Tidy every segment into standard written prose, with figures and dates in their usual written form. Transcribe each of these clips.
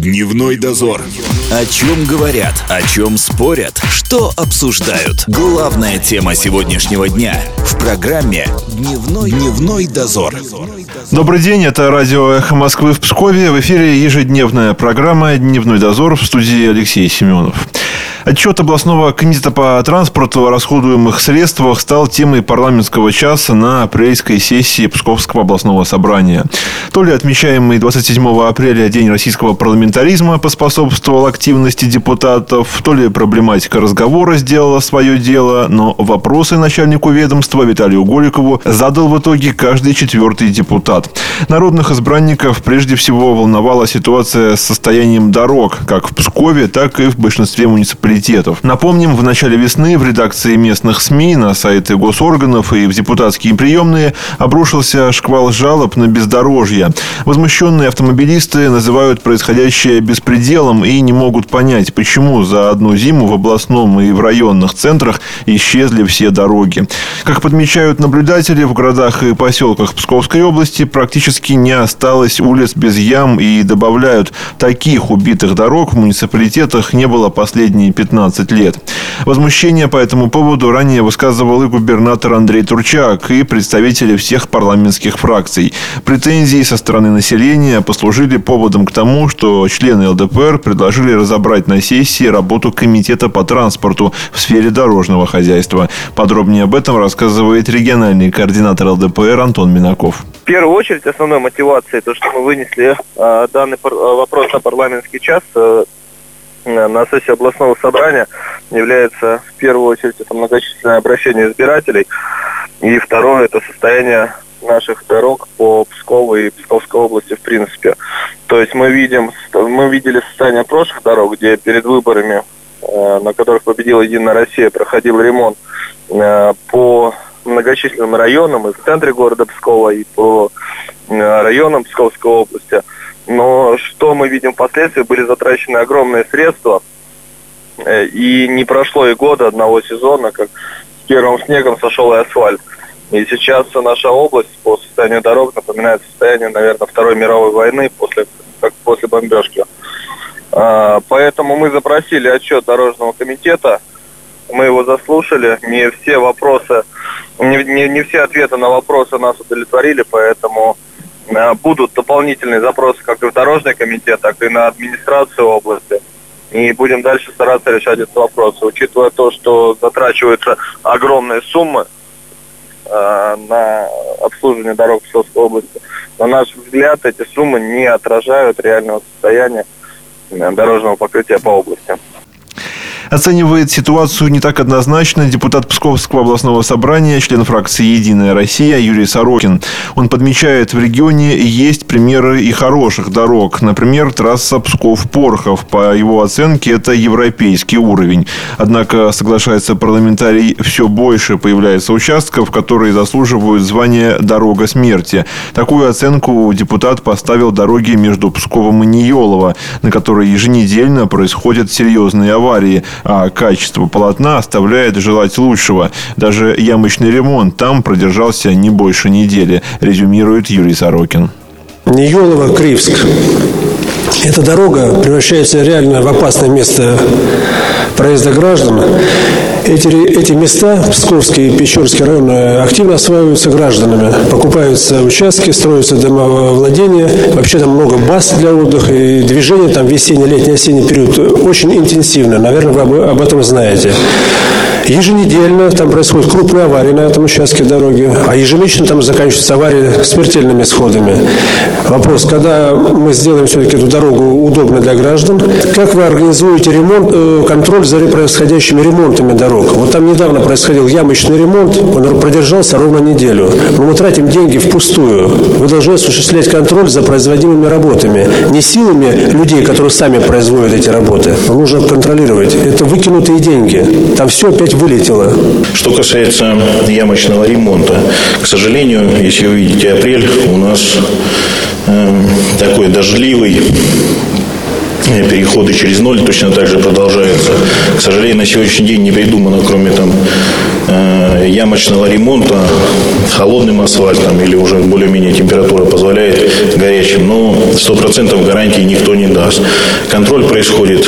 Дневной дозор. О чем говорят, о чем спорят, что обсуждают. Главная тема сегодняшнего дня в программе «Дневной дозор». Добрый день, это радио «Эхо Москвы» в Пскове. В эфире ежедневная программа «Дневной дозор», в студии Алексей Семенов. Отчет областного комитета по транспорту о расходуемых средствах стал темой парламентского часа на апрельской сессии Псковского областного собрания. То ли отмечаемый 27 апреля День российского парламентаризма поспособствовал активности депутатов, то ли проблематика разговора сделала свое дело, но вопросы начальнику ведомства Виталию Голикову задал в итоге каждый четвертый депутат. Народных избранников прежде всего волновала ситуация с состоянием дорог, как в Пскове, так и в большинстве муниципалитетов. Напомним, в начале весны в редакции местных СМИ, на сайты госорганов и в депутатские приемные обрушился шквал жалоб на бездорожье. Возмущенные автомобилисты называют происходящее беспределом и не могут понять, почему за одну зиму в областном и в районных центрах исчезли все дороги. Как подмечают наблюдатели, в городах и поселках Псковской области практически не осталось улиц без ям, и добавляют, таких убитых дорог в муниципалитетах не было последние 15 лет. Возмущение по этому поводу ранее высказывал и губернатор Андрей Турчак, и представители всех парламентских фракций. Претензии со стороны населения послужили поводом к тому, что члены ЛДПР предложили разобрать на сессии работу комитета по транспорту в сфере дорожного хозяйства. Подробнее об этом рассказывает региональный координатор ЛДПР Антон Минаков. В первую очередь, основной мотивацией, то, что мы вынесли данный вопрос на парламентский час на сессии областного собрания, является в первую очередь это многочисленное обращение избирателей, и второе это состояние наших дорог по Пскову и Псковской области в принципе. То есть мы видели состояние прошлых дорог, где перед выборами, на которых победила Единая Россия, проходил ремонт по многочисленным районам и в центре города Пскова, и по районам Псковской области. Но что мы видим впоследствии, были затрачены огромные средства, и не прошло и года, одного сезона, как с первым снегом сошел и асфальт. И сейчас наша область по состоянию дорог напоминает состояние, наверное, Второй мировой войны после бомбежки. Поэтому мы запросили отчет Дорожного комитета, мы его заслушали, не все ответы на вопросы нас удовлетворили, поэтому будут дополнительные запросы как и в Дорожный комитет, так и на администрацию области. И будем дальше стараться решать эти вопросы. Учитывая то, что затрачиваются огромные суммы на обслуживание дорог Псковской области, на наш взгляд, эти суммы не отражают реального состояния дорожного покрытия по области. Оценивает ситуацию не так однозначно депутат Псковского областного собрания, член фракции «Единая Россия» Юрий Сорокин. Он подмечает, в регионе есть примеры и хороших дорог. Например, трасса Псков-Порхов. По его оценке, это европейский уровень. Однако, соглашается парламентарий, все больше появляется участков, которые заслуживают звания «дорога смерти». Такую оценку депутат поставил дороге между Псковом и Ниелово, на которой еженедельно происходят серьезные аварии, а качество полотна оставляет желать лучшего. Даже ямочный ремонт там продержался не больше недели, резюмирует Юрий Сорокин. Ниелово-Кривск. Эта дорога превращается реально в опасное место проезда граждан. Эти места, Псковский и Печорский районы, активно осваиваются гражданами. Покупаются участки, строятся домовладения. Вообще там много баз для отдыха. И движение там весенний, летний, осенний период очень интенсивно. Наверное, вы об этом знаете. Еженедельно там происходят крупные аварии на этом участке дороги, а ежемесячно там заканчиваются аварии смертельными исходами. Вопрос, когда мы сделаем все-таки эту дорогу удобной для граждан, как вы организуете контроль за происходящими ремонтами дорог? Вот там недавно происходил ямочный ремонт, он продержался ровно неделю. Но мы тратим деньги впустую. Вы должны осуществлять контроль за производимыми работами. Не силами людей, которые сами производят эти работы, но нужно контролировать. Это выкинутые деньги. Там все опять вылетело. Что касается ямочного ремонта, к сожалению, если вы видите апрель, у нас такой дождливый переходы через ноль точно так же продолжаются. К сожалению, на сегодняшний день не придумано, кроме ямочного ремонта холодным асфальтом или уже более-менее температура позволяет горячим. Но 100% гарантии никто не даст. Контроль происходит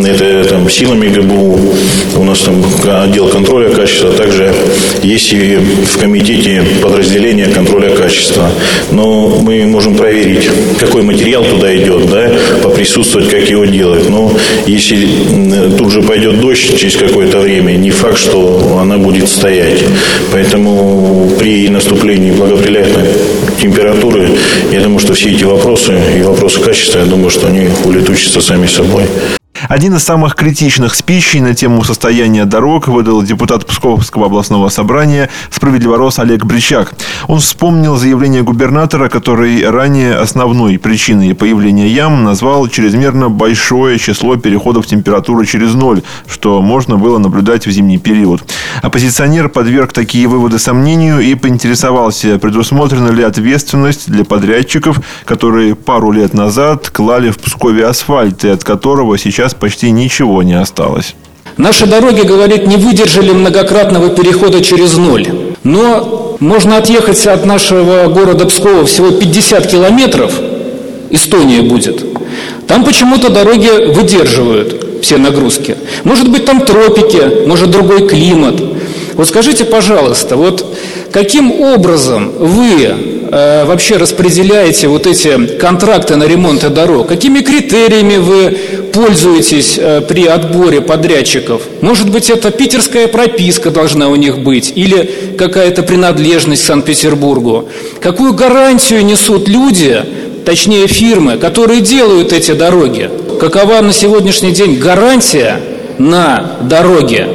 силами ГБУ. У нас там отдел контроля качества. Также есть и в комитете подразделения контроля качества. Но мы можем проверить, какой материал туда идет, поприсутствовать, как его делать. Но если тут же пойдет дождь через какое-то время, не факт, что она будет стоять. Поэтому при наступлении благоприятной температуры, я думаю, что все эти вопросы и вопросы качества, я думаю, что они улетучатся сами собой. Один из самых критичных спичей на тему состояния дорог выдал депутат Псковского областного собрания «Справедливорос» Олег Бричак. Он вспомнил заявление губернатора, который ранее основной причиной появления ям назвал чрезмерно большое число переходов температуры через ноль, что можно было наблюдать в зимний период. Оппозиционер подверг такие выводы сомнению и поинтересовался, предусмотрена ли ответственность для подрядчиков, которые пару лет назад клали в Пскове асфальт, и от которого сейчас почти ничего не осталось. Наши дороги, говорит, не выдержали многократного перехода через ноль. Но можно отъехать от нашего города Пскова всего 50 километров, Эстония будет. Там почему-то дороги выдерживают все нагрузки. Может быть, там тропики, может, другой климат. Вот скажите, пожалуйста, каким образом вы вообще распределяете эти контракты на ремонт дорог? Какими критериями вы пользуетесь при отборе подрядчиков? Может быть, это питерская прописка должна у них быть или какая-то принадлежность к Санкт-Петербургу? Какую гарантию несут люди, точнее фирмы, которые делают эти дороги? Какова на сегодняшний день гарантия на дороге?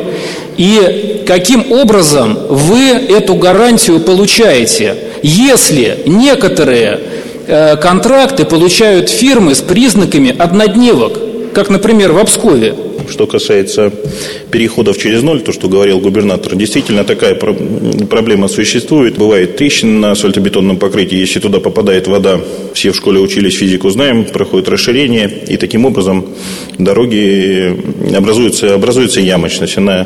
И каким образом вы эту гарантию получаете, если некоторые контракты получают фирмы с признаками однодневок, как, например, в Обскове? Что касается переходов через ноль, то, что говорил губернатор, действительно такая проблема существует. Бывает трещины на асфальтобетонном покрытии. Если туда попадает вода, все в школе учились физику, знаем, проходит расширение. И таким образом дороги образуется ямочность. Она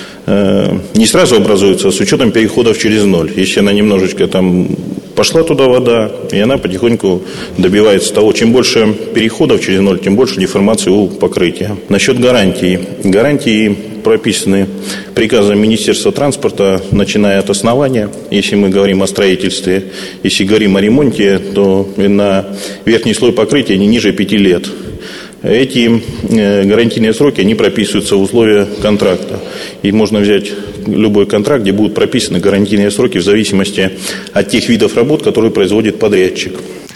не сразу образуется, а с учетом переходов через ноль. Если она немножечко пошла туда вода, и она потихоньку добивается того, чем больше переходов через ноль, тем больше деформации у покрытия. Насчет гарантий. Гарантии прописаны приказом Министерства транспорта, начиная от основания. Если мы говорим о строительстве, если говорим о ремонте, то на верхний слой покрытия не ниже 5 лет. Эти гарантийные сроки, они прописываются в условия контракта. И можно взять любой контракт, где будут прописаны гарантийные сроки в зависимости от тех видов работ, которые производит подрядчик.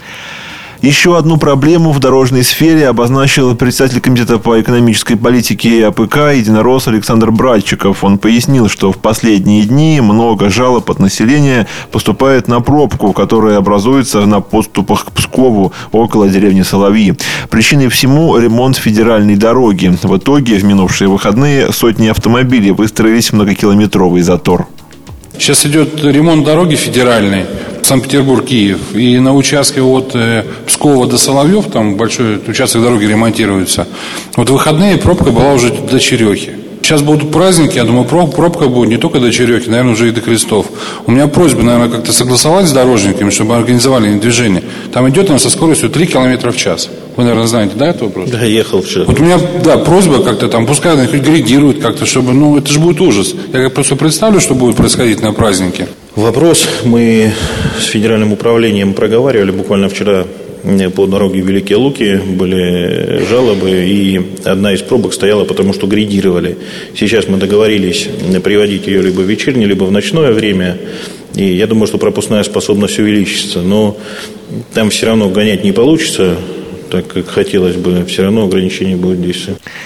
Еще одну проблему в дорожной сфере обозначил председатель комитета по экономической политике АПК «Единорос» Александр Братчиков. Он пояснил, что в последние дни много жалоб от населения поступает на пробку, которая образуется на подступах к Пскову около деревни Соловьи. Причиной всему ремонт федеральной дороги. В итоге в минувшие выходные сотни автомобилей выстроились в многокилометровый затор. Сейчас идет ремонт дороги федеральной Санкт-Петербург-Киев. И на участке от Пскова до Соловьев, там большой участок дороги ремонтируется. В выходные пробка была уже до Черехи. Сейчас будут праздники, я думаю, пробка будет не только до Черехи, наверное, уже и до Крестов. У меня просьба, наверное, как-то согласовать с дорожниками, чтобы организовали движение. Там идет она со скоростью 3 км в час. Вы, наверное, знаете, этот вопрос? Да, ехал вчера. У меня, просьба как-то пускай она хоть гридирует как-то, чтобы, это же будет ужас. Я просто представлю, что будет происходить на празднике. Вопрос мы с федеральным управлением проговаривали буквально вчера. По дороге в Великие Луки были жалобы, и одна из пробок стояла, потому что гридировали. Сейчас мы договорились приводить ее либо в вечернее, либо в ночное время, и я думаю, что пропускная способность увеличится. Но там все равно гонять не получится, так как хотелось бы, все равно ограничение будет действовать.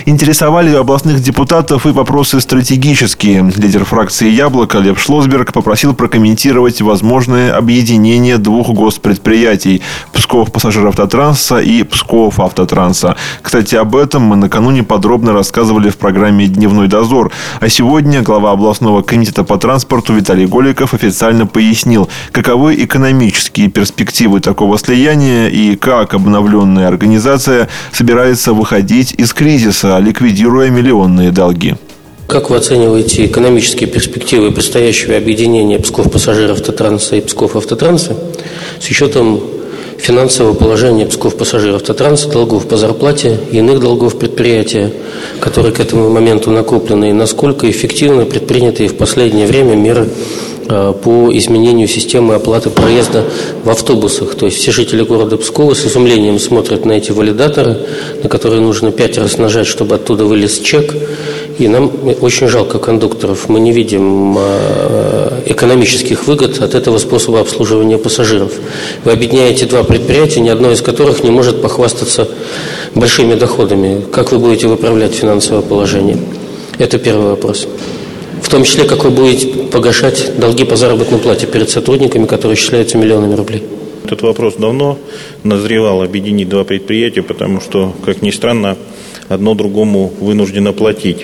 Интересовали областных депутатов и вопросы стратегические. Лидер фракции «Яблоко» Лев Шлосберг попросил прокомментировать возможное объединение двух госпредприятий – Псков Пассажиравтотранса и Псков Автотранса. Кстати, об этом мы накануне подробно рассказывали в программе «Дневной дозор». А сегодня глава областного комитета по транспорту Виталий Голиков официально пояснил, каковы экономические перспективы такого слияния и как обновленная организация собирается выходить из кризиса, ликвидируя миллионные долги. Как вы оцениваете экономические перспективы предстоящего объединения Псков Пассажиравтотранса и Псков Автотранса с учетом финансового положения Псков Пассажиравтотранса, долгов по зарплате и иных долгов предприятия, которые к этому моменту накоплены, и насколько эффективно предпринятые в последнее время меры по изменению системы оплаты проезда в автобусах. То есть все жители города Пскова с изумлением смотрят на эти валидаторы, на которые нужно 5 раз нажать, чтобы оттуда вылез чек. И нам очень жалко кондукторов. Мы не видим экономических выгод от этого способа обслуживания пассажиров. Вы объединяете два предприятия, ни одно из которых не может похвастаться большими доходами. Как вы будете выправлять финансовое положение? Это первый вопрос. В том числе, как вы будете погашать долги по заработной плате перед сотрудниками, которые исчисляются миллионами рублей. Этот вопрос давно назревал объединить два предприятия, потому что, как ни странно, одно другому вынуждено платить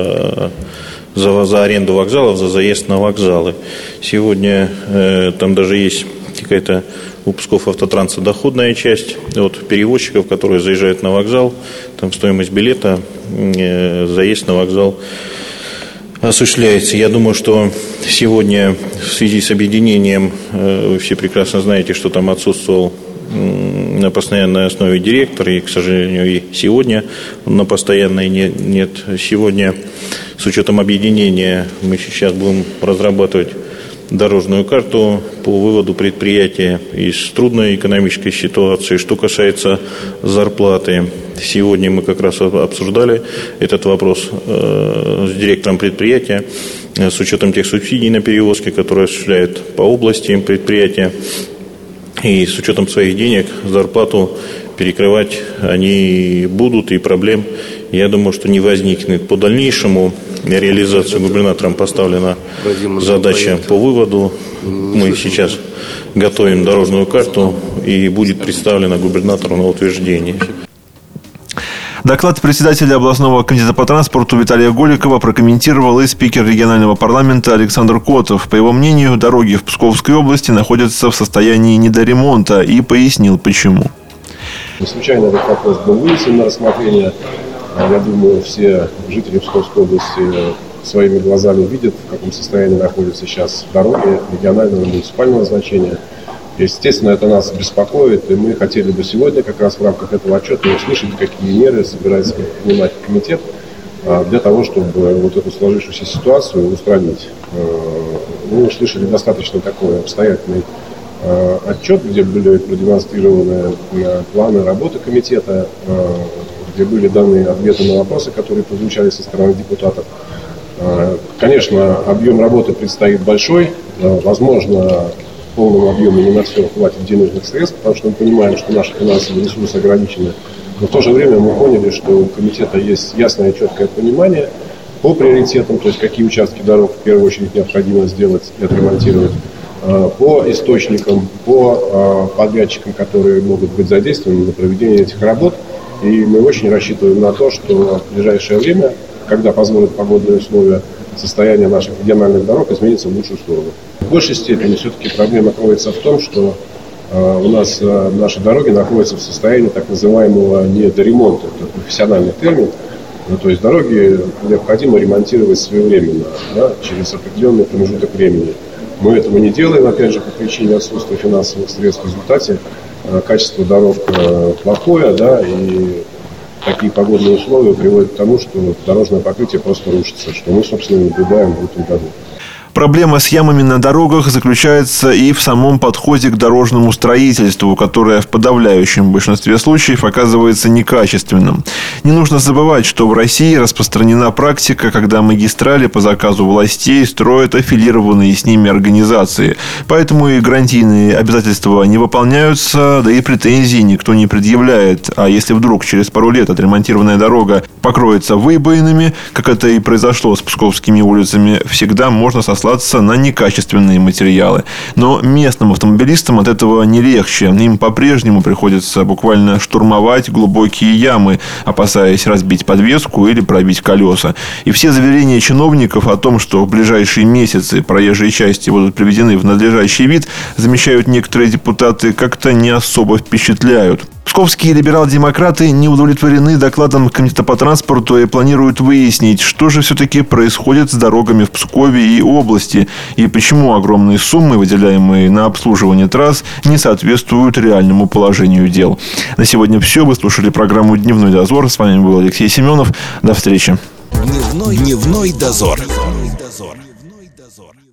за аренду вокзалов, за заезд на вокзалы. Сегодня там даже есть какая-то у Псков Автотранса доходная часть от перевозчиков, которые заезжают на вокзал. Там стоимость билета, заезд на вокзал осуществляется. Я думаю, что сегодня в связи с объединением, вы все прекрасно знаете, что там отсутствовал на постоянной основе директор, и, к сожалению, и сегодня он на постоянной нет. Сегодня, с учетом объединения, мы сейчас будем разрабатывать дорожную карту по выводу предприятия из трудной экономической ситуации. Что касается зарплаты, сегодня мы как раз обсуждали этот вопрос с директором предприятия, с учетом тех субсидий на перевозки, которые осуществляют по области предприятия, и с учетом своих денег зарплату перекрывать они будут, и проблем, я думаю, что не возникнет. По дальнейшему реализацию губернатором поставлена задача по выводу. Мы сейчас готовим дорожную карту, и будет представлена губернатору на утверждение. Доклад председателя областного комитета по транспорту Виталия Голикова прокомментировал и спикер регионального парламента Александр Котов. По его мнению, дороги в Псковской области находятся в состоянии недоремонта, и пояснил, почему. Не случайно этот вопрос был вынесен на рассмотрение. Я думаю, все жители Псковской области своими глазами видят, в каком состоянии находятся сейчас дороги регионального и муниципального значения. Естественно, это нас беспокоит, и мы хотели бы сегодня как раз в рамках этого отчета услышать, какие меры собирается принимать комитет для того, чтобы вот эту сложившуюся ситуацию устранить. Мы услышали достаточно такой обстоятельный отчет, где были продемонстрированы планы работы комитета, где были даны ответы на вопросы, которые прозвучали со стороны депутатов. Конечно, объем работы предстоит большой, возможно, в полном объеме не на все хватит денежных средств, потому что мы понимаем, что наши финансовые ресурсы ограничены. Но в то же время мы поняли, что у комитета есть ясное и четкое понимание по приоритетам, то есть какие участки дорог в первую очередь необходимо сделать и отремонтировать, по источникам, по подрядчикам, которые могут быть задействованы на проведение этих работ. И мы очень рассчитываем на то, что в ближайшее время, когда позволят погодные условия, состояние наших региональных дорог изменится в лучшую сторону. В большей степени все-таки проблема кроется в том, что у нас наши дороги находятся в состоянии так называемого недоремонта. Это профессиональный термин. То есть дороги необходимо ремонтировать своевременно, через определенный промежуток времени. Мы этого не делаем, опять же, по причине отсутствия финансовых средств. В результате качество дорог плохое, и такие погодные условия приводят к тому, что дорожное покрытие просто рушится, что мы, собственно, наблюдаем в этом году. Проблема с ямами на дорогах заключается и в самом подходе к дорожному строительству, которое в подавляющем большинстве случаев оказывается некачественным. Не нужно забывать, что в России распространена практика, когда магистрали по заказу властей строят аффилированные с ними организации. Поэтому и гарантийные обязательства не выполняются, да и претензий никто не предъявляет. А если вдруг через пару лет отремонтированная дорога покроется выбоинами, как это и произошло с Псковскими улицами, всегда можно сослаться на некачественные материалы. Но местным автомобилистам от этого не легче. Им по-прежнему приходится буквально штурмовать глубокие ямы, опасаясь разбить подвеску или пробить колеса. И все заверения чиновников о том, что в ближайшие месяцы проезжие части будут приведены в надлежащий вид, замечают некоторые депутаты, как-то не особо впечатляют. Псковские либерал-демократы не удовлетворены докладом Комитета по транспорту и планируют выяснить, что же все-таки происходит с дорогами в Пскове и области, и почему огромные суммы, выделяемые на обслуживание трасс, не соответствуют реальному положению дел. На сегодня все. Вы слушали программу «Дневной дозор». С вами был Алексей Семенов. До встречи. Дневной дозор.